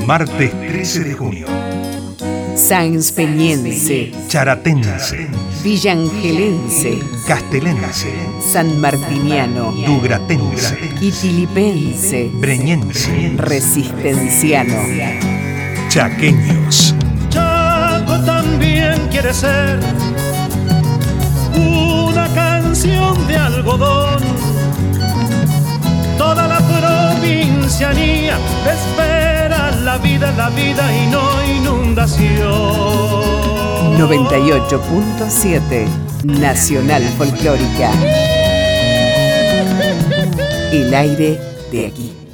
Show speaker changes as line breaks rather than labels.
Martes 13 de junio.
Sanzpeñense,
Charatense,
villangelense,
Castelense,
sanmartiniano,
Dugratense,
quitilipense,
Breñense,
resistenciano.
Chaqueños.
Chaco también quiere ser una canción de algodón. Toda la provincianía espera la vida y no inundación.
98.7 Nacional Folclórica. El aire de aquí.